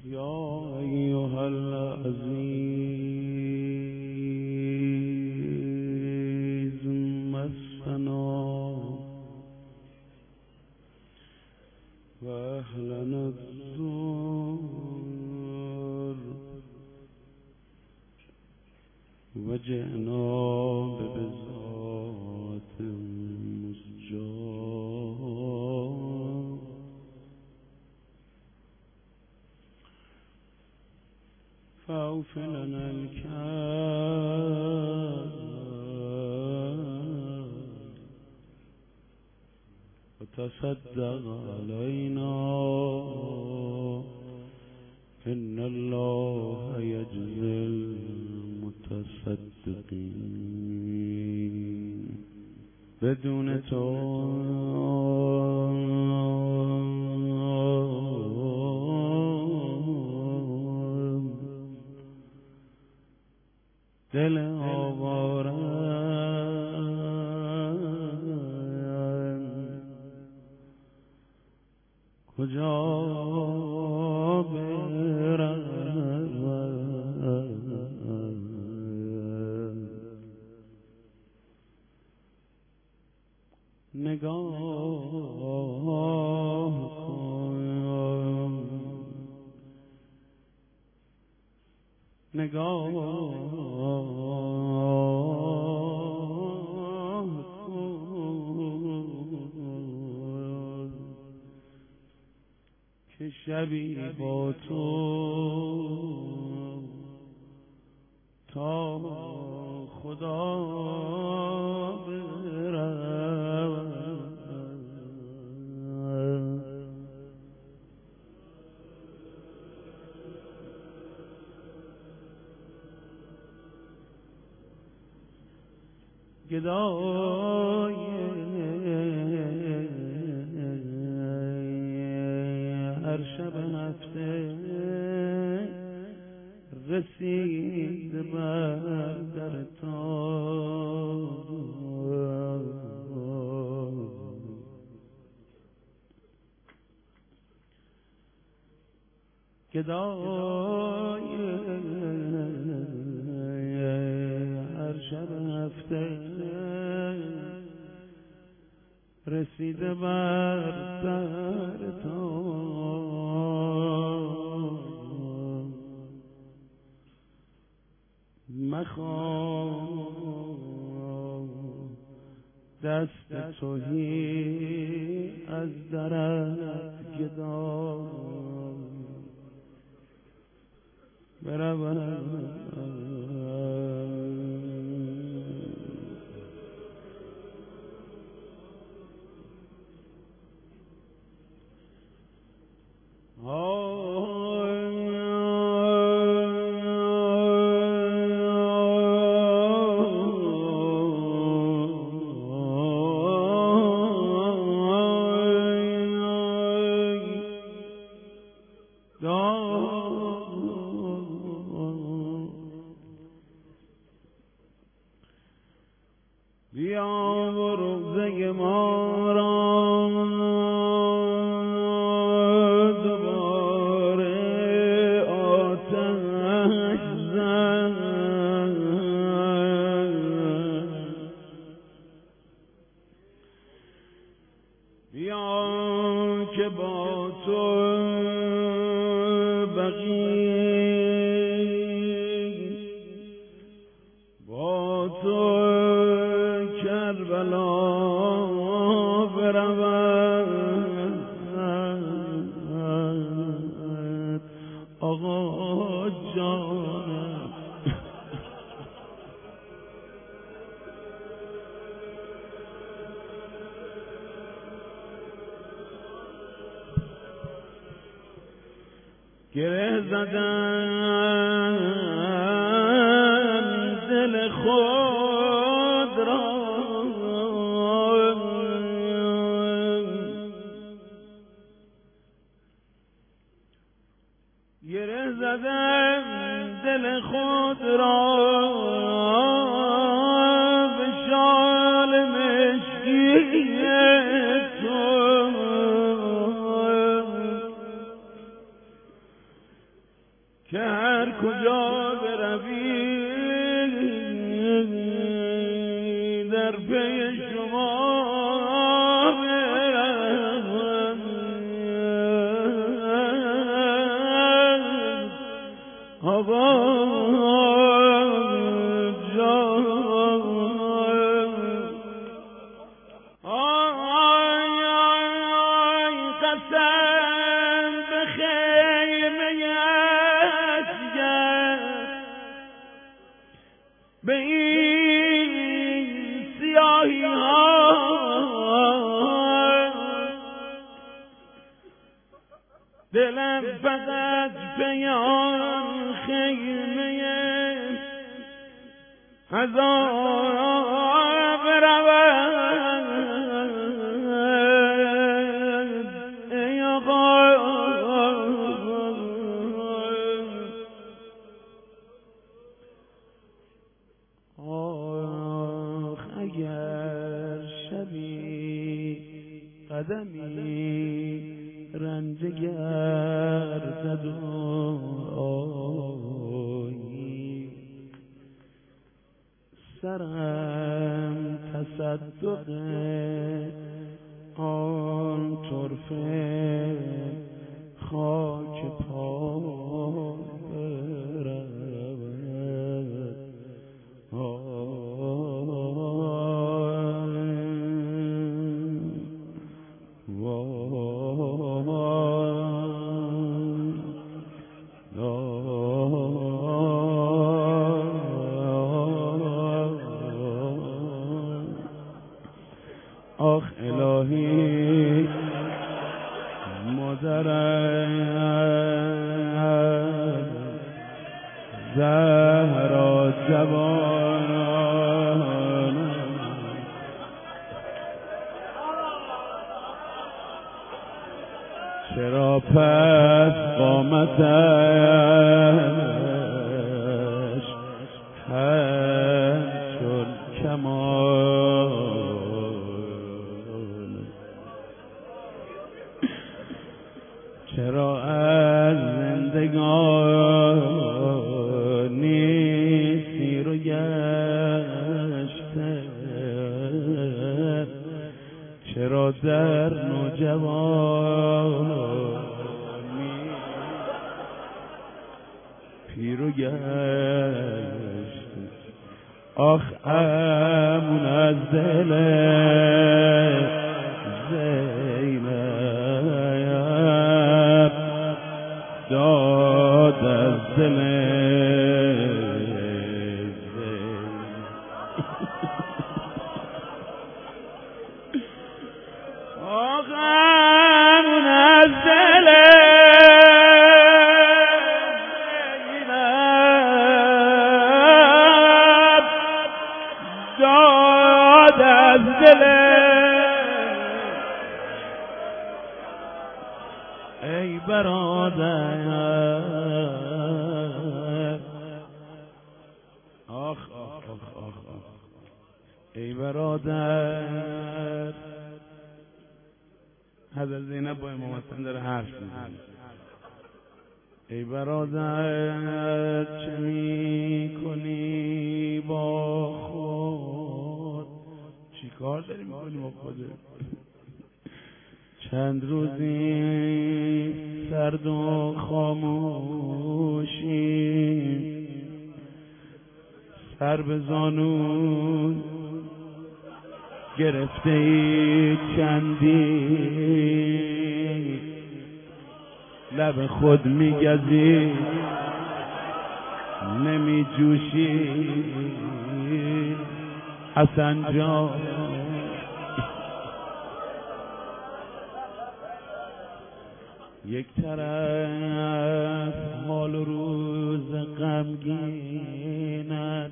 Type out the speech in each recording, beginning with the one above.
یا ایها العزیز مسنا و اهلنا الزور و جئنا ببضاعة مزجاة فاوف لنا الكيل وتصدق علينا إن الله يجزي المتصدقين. بدون تو دل آواره کجا برود؟ نگاه کن، نگاه کن که شبی با تو تا خدا برود. گدای هر شب هفته رسید بر در تا، گدای هر شب هفته رسیده بر در تا، مخواه دست توهی از درت گدا برود. بیا و روزه ما را دوباره آتش زن، بیا که با تو بقی، با تو کربلا برود. آقا جانم گره زدن دل خود را، گره زدن دل خود را به شال مشکی تو، که هر کجا بروی در پی شما به این سیاهی ها دلم فقط به آن خیمه عذاب رود ای آقا اگر شبی قدمی رنج گردد آیی سرم تصدق آن طرفه خاک پا آخ الهی مادرم زهرا جوانم چرا پس قامتش همچون کمان چرا از زندگانی سیر و گشته چرا در نوجوانی پیر و گشته آخ امون از دل داد از دل آقامون از دل داد از دل ای برادر آخ آخ آخ آخ ای برادر حضرت زینب با امام حسن داره حرف میزنه ای برادر چه میکنی با خود چی کار داری میکنی با خودت چند روزی سرد و خاموشی سر به زانون گرفته ای چندی لب خود میگزی نمی جوشی حسن جان یک طرف حال و روز غمگینت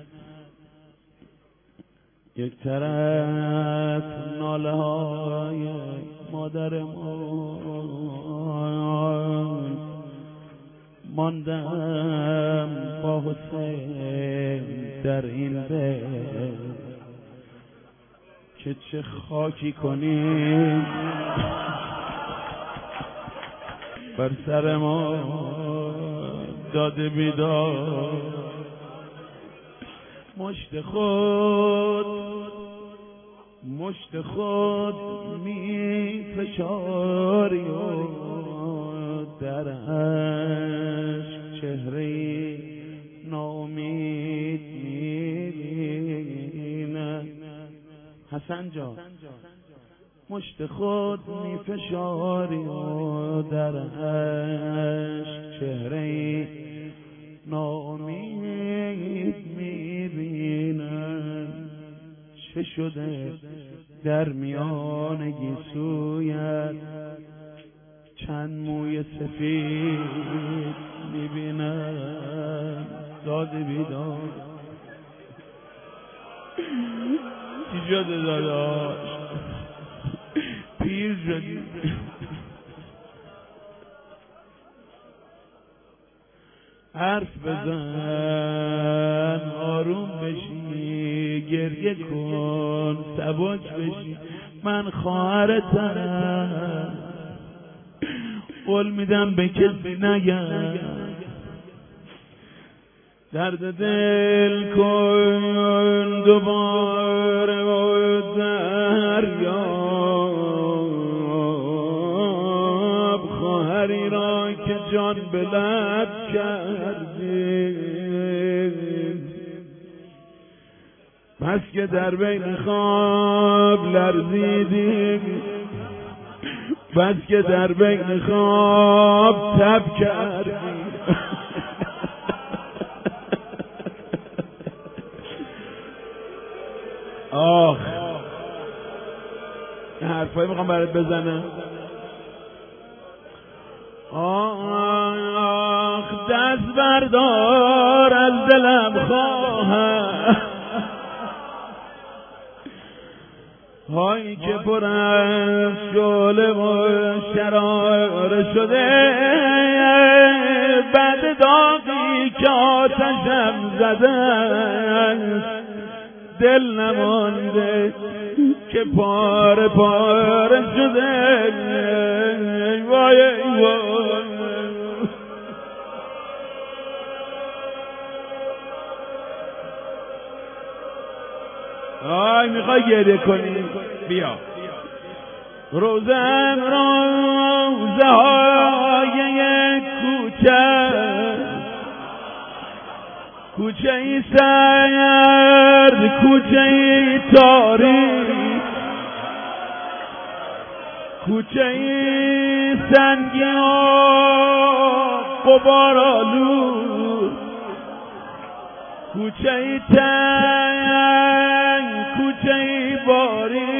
یک طرف ناله های مادرمان ماندم با حسین در این بیت که چه خاکی کنیم بر سر ما داده بیدار مشت خود می فشاری و در عشق چهره نامید میبینه. حسن جان مشت خود می فشاری و در عشق چهره نامید میبینم. چه شده در میان گیسویت چند موی سفید میبینم. داده بیدار چی شده داداش؟ پیر شدی. حرف بزن آروم بشی، گریه کن سبک بشی. من خواهرتم، قول میدم به کسی نگم. درد دل کن دوباره و دریاب خواهری را که جان به لب کردی. بس که در بین خواب لرزیدی، بس که در بین خواب تب کردی. آخ این حرفایی میخوام برات بزنم. آخ دست بردار از دلم خواهم، هایی که پر از شعله و شراره شده، بعد داغی که آتشم زده دل نمانده که پاره پاره شده. وای وای آی میخوای گریه کنی بیا. روزه های کوچه ای سرد، کوچه ای تاریک، کوچه ای سنگی و غبارآلود، کوچه ای تنگ، کوچه ای باریک،